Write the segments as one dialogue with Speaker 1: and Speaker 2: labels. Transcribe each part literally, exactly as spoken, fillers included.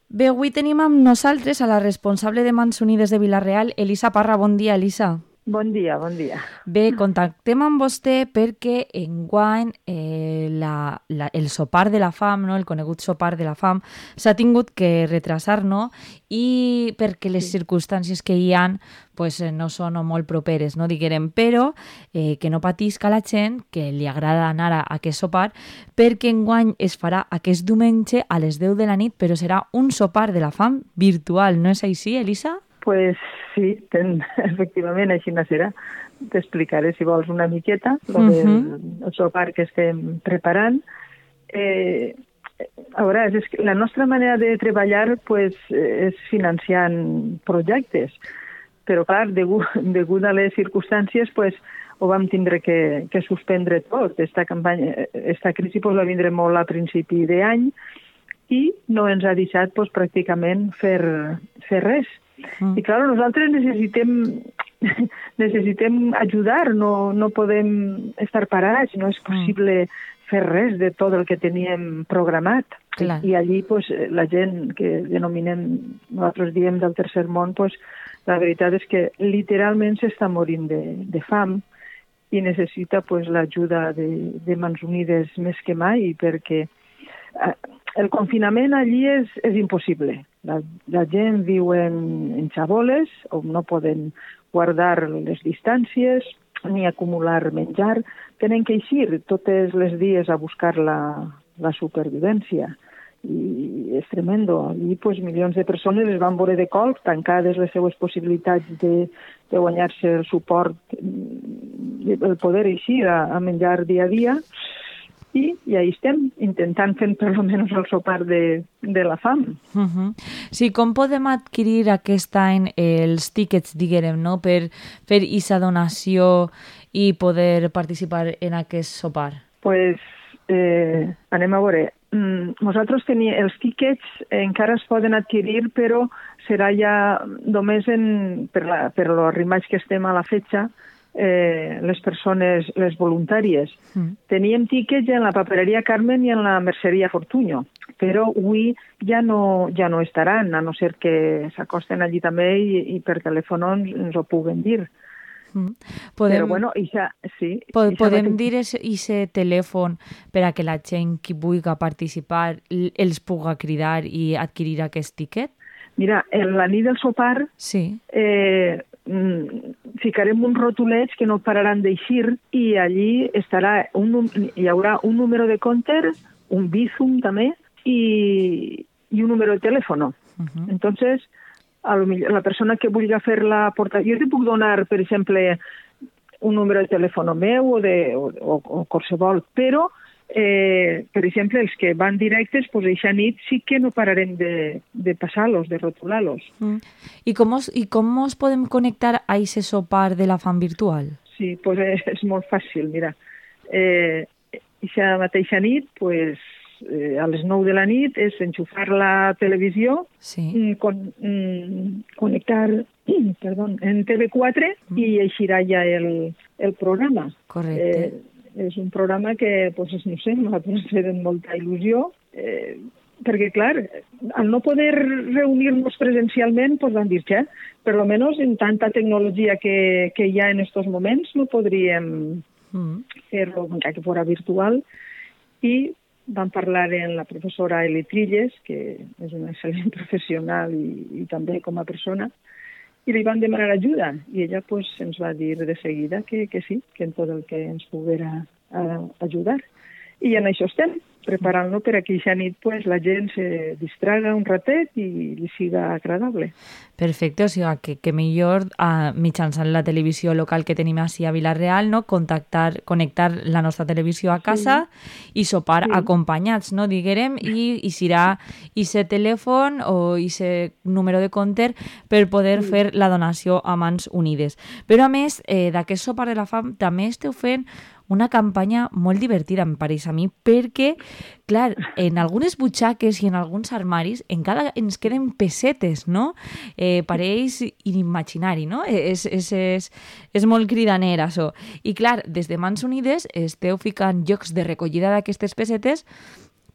Speaker 1: Bé, avui tenim amb nosaltres a la responsable de Mans Unides de Vila-real, Elisa Parra. Bon dia, Elisa.
Speaker 2: Bon dia, bon dia.
Speaker 1: Bé, contactem amb vostè perquè enguany eh, la, la, el sopar de la fam, no? El conegut sopar de la fam, s'ha tingut que retrasar, no? I perquè les sí. circumstàncies que hi ha pues, no són molt properes, no? Diguem, però eh, que no patisca la gent que li agrada anar a aquest sopar, perquè enguany es farà aquest diumenge a les deu de la nit, però serà un sopar de la fam virtual, no és així, Elisa?
Speaker 2: Pues sí, ten, efectivament, així serà. T'explicaré, si vols, una miqueta lo uh-huh. del sopar que estem preparant. Eh, a veure, és que la nostra manera de treballar pues, és financiant projectes, però, clar, degut, degut a les circumstàncies, pues, ho vam tindre que, que suspendre tot. Esta, campanya, esta crisi pues, va vindre molt a principi d'any i no ens ha deixat pues, pràcticament fer, fer res. Mm. I, clar, nosaltres necessitem, necessitem ajudar, no, no podem estar parats, no és possible mm. fer res de tot el que teníem programat. Clar. I allí pues, la gent que denominem, nosaltres diem del tercer món, pues, la veritat és que literalment s'està morint de, de fam i necessita pues, l'ajuda de, de Mans Unides més que mai, perquè el confinament allí és, és impossible. La, la gent viu en, en xaboles, on no poden guardar les distàncies ni acumular menjar. Tenen que eixir totes les dies a buscar la, la supervivència. I és tremendo. Allí pues, milions de persones es van veure de colp, tancades les seues possibilitats de, de guanyar-se el suport, el poder eixir a, a menjar dia a dia. I, i ahí estem, intentant fer per almenys el sopar de, de la fam.
Speaker 1: Uh-huh. Sí, com podem adquirir aquest any els tíquets, diguem, no? per fer aquesta donació i poder participar en aquest sopar?
Speaker 2: Pues, eh, anem a veure. Mm, nosaltres tenim, els tíquets encara es poden adquirir, però serà ja només en, per, la, per l'arrimats que estem a la fetge, Eh, les persones, les voluntàries. Mm. Teníem tíquets en la papereria Carmen i en la merceria Fortunyo, però avui ja no, ja no estaran, a no ser que s'acosten allí també i, i per telèfon ens, ens ho puguen dir. Mm.
Speaker 1: Podem,
Speaker 2: però bueno, ixa, sí,
Speaker 1: pod,
Speaker 2: ixa
Speaker 1: podem
Speaker 2: mateix...
Speaker 1: dir aquest telèfon per a que la gent que vulgui participar els puga cridar i adquirir aquest tíquet?
Speaker 2: Mira, en la nit del sopar
Speaker 1: sí.
Speaker 2: eh, ficarem uns rotulets que no pararan d'eixir i allí estarà un, hi haurà un número de compte, un Bizum també i, i un número de telèfon. Uh-huh. Entonces, a lo millor, la persona que vulgui fer la portació, jo te puc donar, per exemple, un número de telèfon meu o, de, o, o, o qualsevol, però Eh, per exemple, els que van directes, pues, eixa nit sí que no pararem de, de passar-los, de rotular-los.
Speaker 1: Mm. I, com os, I com ens podem connectar a aquest sopar de la fam virtual?
Speaker 2: Sí, pues és, és molt fàcil, mira. Eh, eixa mateixa nit, pues, eh, a les nou de la nit, és enxufar la televisió,
Speaker 1: sí.
Speaker 2: con, mm, connectar perdó, en T V quatre mm. i eixirà ja el, el programa.
Speaker 1: Correcte.
Speaker 2: Eh, és un programa que, pues, no sé, nosaltres tenen molta il·lusió, eh, perquè, clar, al no poder reunir-nos presencialment, pues, van dir, ja, per lo menos en tanta tecnologia que, que hi ha en estos moments, no podríem mm. fer-lo, encara que fora virtual, i vam parlar amb la professora Eli Trilles, que és una excel·lent professional i, i també com a persona, i li van demanar ajuda, i ella pues, ens va dir de seguida que, que sí, que en tot el que ens poguera uh, ajudar. I en això estem, preparant-lo per a que aquesta nit pues, la gent se distraga un ratet i li siga agradable.
Speaker 1: Perfecte, o sigui que, que millor uh, mitjançant la televisió local que tenim així a Vila-real, no? Contactar, connectar la nostra televisió a casa sí. i sopar sí. acompanyats, no? Diguem, i, i serà aquest telèfon o aquest número de compte per poder sí. fer la donació a Mans Unides. Però a més, eh, d'aquest sopar de la fam també esteu fent una campanya molt divertida, em pareix a mi, perquè, clar, en algunes butxaques i en alguns armaris encara ens queden pessetes, no? Eh, pareix inimaginari, no? És, és, és, és molt cridaner, això. I, clar, des de Mans Unides esteu ficant llocs de recollida d'aquestes pessetes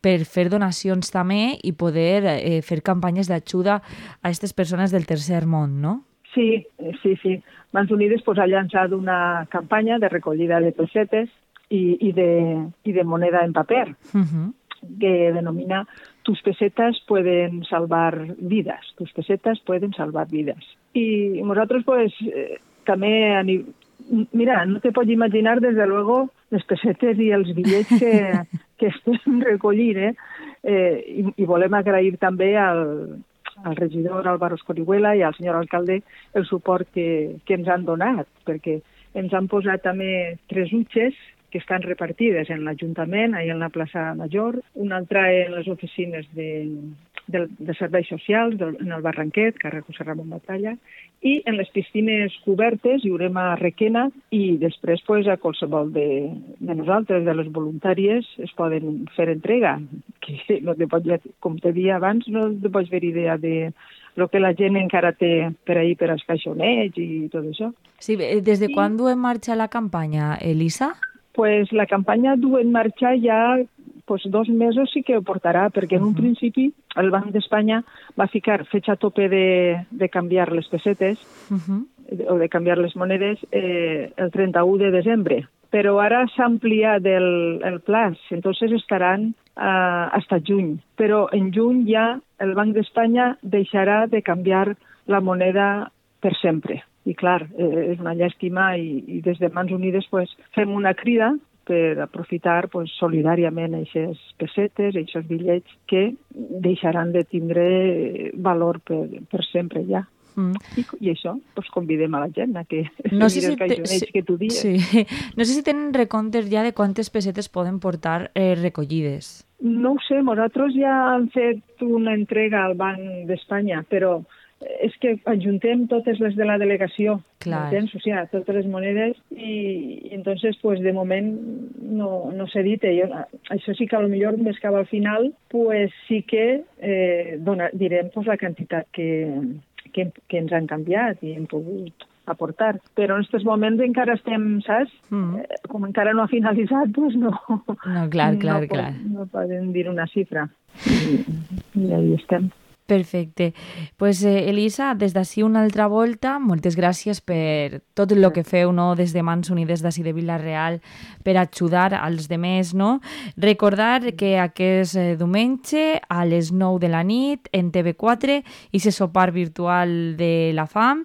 Speaker 1: per fer donacions també i poder eh, fer campanyes d'ajuda a aquestes persones del tercer món, no?
Speaker 2: Sí, sí, sí. Mans Unides pues, ha llançat una campanya de recollida de pessetes i, i, de, i de moneda en paper, uh-huh. que denomina tus pesetas pueden salvar vidas, tus pesetas pueden salvar vidas. Y nosotros pues eh, també, a ni... mira, no te pots imaginar desde luego les pessetes i els bitllets que, que estem recollint, eh? eh i, I volem agrair també al, al regidor Álvaro Escorihuela i al senyor alcalde el suport que, que ens han donat, perquè ens han posat també tres utxes que estan repartides en l'Ajuntament, ahir en la plaça Major, una altra en les oficines de, de, de serveis socials, del, en el Barranquet, carrer José Ramon Batalla, i en les piscines cobertes hi haurem a Requena i després pues, a qualsevol de, de nosaltres, de les voluntàries, es poden fer entrega. Que no te pots, com te dia abans, no te pots fer idea de el que la gent encara té per ahir per als caixonets i tot això.
Speaker 1: Sí, des de I... quan du en marxa la campanya, Elisa?
Speaker 2: Pues la campanya du en marxa ja pues, dos mesos sí que ho portarà, perquè en un uh-huh. principi el Banc d'Espanya va ficar fecha tope de, de canviar les pessetes uh-huh. o de canviar les monedes eh, el trenta-u de desembre. Però ara s'ha ampliat el, el plaç, entonces estaran uh, hasta juny. Però en juny ja el Banc d'Espanya deixarà de canviar la moneda per sempre. I clar, eh, és una llàstima i, i des de Mans Unides pues, fem una crida per aprofitar pues, solidàriament aquestes pessetes, aquests bitllets que deixaran de tindre valor per, per sempre ja. Mm. I, I això, pues, convidem a la gent a que
Speaker 1: no sé
Speaker 2: miri
Speaker 1: si
Speaker 2: els caixonets
Speaker 1: sí,
Speaker 2: que tu dies.
Speaker 1: Sí. No sé si tenen recomptes ja de quantes pessetes poden portar eh, recollides.
Speaker 2: No ho sé, nosaltres ja hem fet una entrega al Banc d'Espanya, però és que ajuntem totes les de la delegació, entens? O sigui, totes les monedes, i, i entonces, pues, de moment no, no s'edita. Això sí que a lo millor més cap al final, pues, sí que eh, dona, direm pues, la quantitat que, que, que ens han canviat i hem pogut aportar. Però en aquests moments encara estem, saps? Mm. Eh, com encara no ha finalitzat, pues no...
Speaker 1: No, clar, clar,
Speaker 2: no,
Speaker 1: clar.
Speaker 2: No poden dir una xifra. I, i ahí estem.
Speaker 1: Perfecte. Pues, eh, Elisa, des d'ací una altra volta, moltes gràcies per tot el que feu, no?, des de Mans Unides d'ací de Vila-real per ajudar als demés, no? Recordar que aquest eh, diumenge a les nou de la nit en T V quatre i se sopar virtual de la fam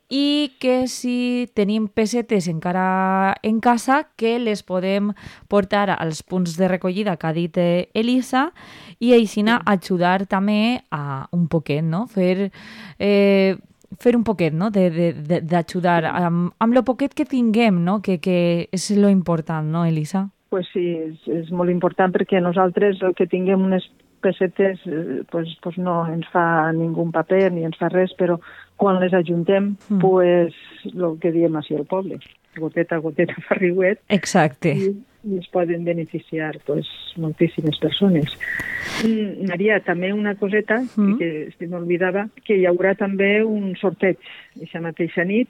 Speaker 1: i que si tenim pessetes encara en casa, que les podem portar als punts de recollida que ha dit Elisa i així ajudar també a un poquet, no? Fer, eh, fer un poquet, no?, d'ajudar amb, amb lo poquet que tinguem, no?, que, que és lo important, no, Elisa?
Speaker 2: Pues sí, és, és molt important perquè nosaltres el que tinguem unes pessetes pues, pues no ens fa ningú paper ni ens fa res, però quan les ajuntem, mm. pues, el que diem així al poble, goteta a goteta fa riuet.
Speaker 1: Exacte.
Speaker 2: I, i es poden beneficiar pues, moltíssimes persones. Mm, Maria, també una coseta mm. que, que m'oblidava, que hi haurà també un sorteig aquesta mateixa nit,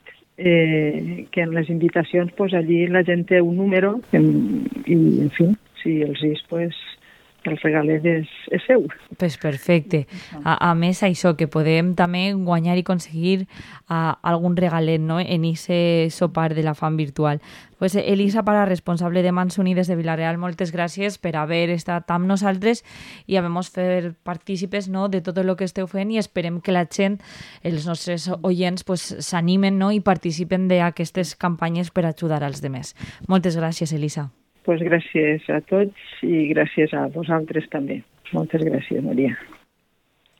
Speaker 2: eh, que en les invitacions pues, allí la gent té un número en, i, en fi, si els dis, pues, el regalet és, és seu.
Speaker 1: Pues perfecte. A, a més, això, que podem també guanyar i aconseguir a, algun regalet, no?, en aquest sopar de la fam virtual. Pues, Elisa Parra, responsable de Mans Unides de Vila-real, moltes gràcies per haver estat amb nosaltres i haver-nos fet partícipes, no?, de tot el que esteu fent, i esperem que la gent, els nostres oients, pues, s'animen, no?, i participen d'aquestes campanyes per ajudar als demés. Moltes gràcies, Elisa.
Speaker 2: Pues gràcies a tots i gràcies a vosaltres també. Moltes gràcies, Maria.